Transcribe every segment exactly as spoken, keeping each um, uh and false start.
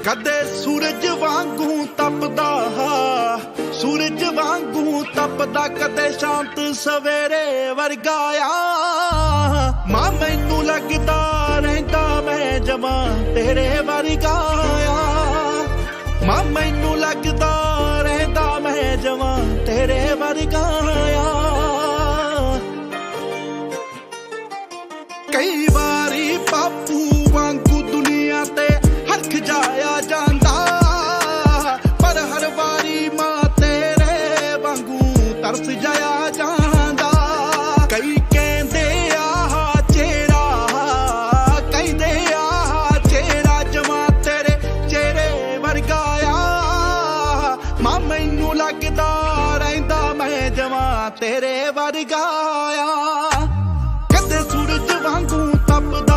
ਕਦੇ ਸੂਰਜ ਵਾਂਗੂ ਤਪਦਾ, ਸੂਰਜ ਵਾਂਗੂ ਤਪਦਾ, ਕਦੇ ਸ਼ਾਂਤ ਸਵੇਰੇ ਵਰਗਾ ਆ। ਮਾਂ ਮੈਨੂੰ ਲੱਗਦਾ ਰਹਿੰਦਾ ਮੈਂ ਜਮਾਂ ਤੇਰੇ ਵਰਗਾ ਆ। ਮਾਂ ਮੈਨੂੰ ਲੱਗਦਾ ਰਹਿੰਦਾ ਮੈਂ ਜਮਾਂ ਤੇਰੇ ਵਰਗਾ ਆ। ਕਈ ਵਾਰੀ ਬਾਪੂ ਵਾਂਗੂ ਦੁਨੀਆ ਤੇ ਹਰਖ ਜਾਇਆ ਜਾਂਦਾ, ਪਰ ਹਰ ਵਾਰੀ ਮਾਂ ਤੇਰੇ ਵਾਂਗੂ ਤਰਸ ਜਾਇਆ ਜਾਂਦਾ। ਕਈ ਕਹਿੰਦੇ ਆਹ ਚਿਹਰਾ, ਕਹਿੰਦੇ ਆਹ ਚਿਹਰਾ ਜਮਾਂ ਤੇਰੇ ਚਿਹਰੇ ਵਰਗਾ ਆ। ਮਾਂ ਮੈਨੂੰ ਲੱਗਦਾ ਰਹਿੰਦਾ ਮੈਂ ਜਮਾਂ ਤੇਰੇ ਵਰਗਾ ਆ। ਕਦੇ ਸੂਰਜ ਵਾਂਗੂ ਤਪਦਾ,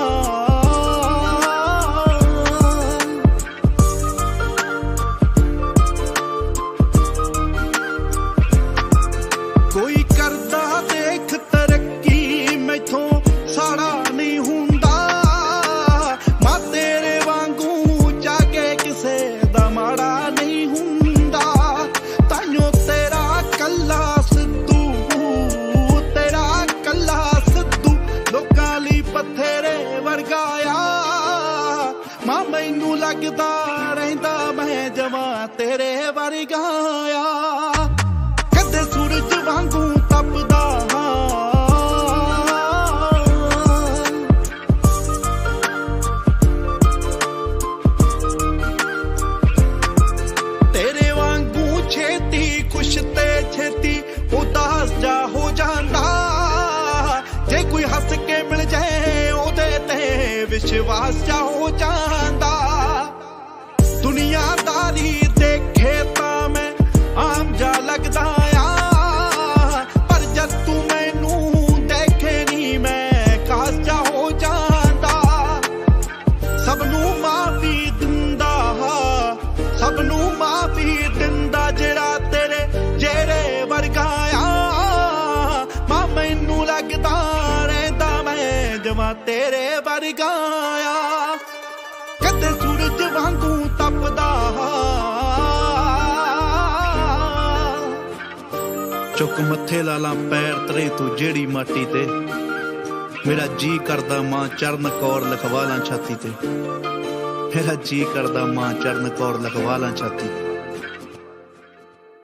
ਕੋਈ ਕਰਦਾ ਦੇਖ ਤਰੱਕੀ ਮੈਥੋਂ ਸਾੜਾ ਨਹੀਂ ਹੁੰਦਾ। ਮਾਂ ਤੇਰੇ ਵਾਂਗੂ ਜਾ ਕੇ ਕਿਸੇ ਦਾ ਮਾੜਾ ਨਹੀਂ ਹੁੰਦਾ। ਤਾਈਓ ਤੇਰਾ ਕੱਲਾ ਸਿੱਧੂ, ਤੇਰਾ ਕੱਲਾ ਸਿੱਧੂ ਲੋਕਾਂ ਲਈ ਬਥੇਰੇ ਵਰਗਾ ਆ। ਮਾਂ ਮੈਨੂੰ ਲੱਗਦਾ ਰਹਿੰਦਾ ਮੈਂ ਜਮਾਂ ਤੇਰੇ ਵਰਗਾ ਆ। ਕਦੇ ਸੂਰਜ ਵਾਂਗੂ ਤਪਦਾ, ਤੇਰੇ ਵਾਂਗੂ ਛੇਤੀ ਖੁਸ਼ ਤੇ ਛੇਤੀ ਉਦਾਸ ਜਾ ਹੋ ਜਾਂਦਾ। ਜੇ ਕੋਈ ਹੱਸ ਕੇ ਮਿਲ ਜਾਏ ਉਹਦੇ ਤੇ ਵਿਸ਼ਵਾਸ ਜਾ ਹੋ ਜਾਂਦਾ। ਦੁਨੀਆਦਾਰੀ ਦੇਖੇ ਤਾਂ ਮੈਂ ਆਮ ਜਾ ਲੱਗਦਾ ਆ, ਪਰ ਜਦ ਤੂੰ ਮੈਨੂੰ ਦੇਖੇ ਨੀ ਮੈਂ ਖਾਸ ਜਾ ਹੋ ਜਾਂਦਾ। ਸਭ ਨੂੰ ਮਾਫੀ ਦਿੰਦਾ, ਸਭ ਨੂੰ ਮਾਫੀ ਦਿੰਦਾ ਜਿਹੜਾ ਤੇਰੇ ਜਿਹੜੇ ਵਰਗਾ ਆ। ਮਾਂ ਮੈਨੂੰ ਲੱਗਦਾ ਰਹਿੰਦਾ ਮੈਂ ਜਮਾਂ ਤੇਰੇ ਵਰਗਾ ਆ। ਕਦੇ ਸੂਰਜ ਵਾਂਗੂ ਤਪਦਾ, ਚੁੱਕ ਮੱਥੇ ਲਾ ਲਾਂ ਪੈਰ ਤਰੇ ਤੂੰ ਜਿਹੜੀ ਮਾਟੀ ਤੇ। ਮੇਰਾ ਜੀ ਕਰਦਾ ਮਾਂ ਚਰਨ ਕੌਰ ਲਿਖਵਾ ਲਾਂ ਛਾਤੀ ਤੇ। ਮੇਰਾ ਜੀ ਕਰਦਾ ਮਾਂ ਚਰਨ ਕੌਰ ਲਿਖਵਾ ਲਾਂ ਛਾਤੀ ਤੇ।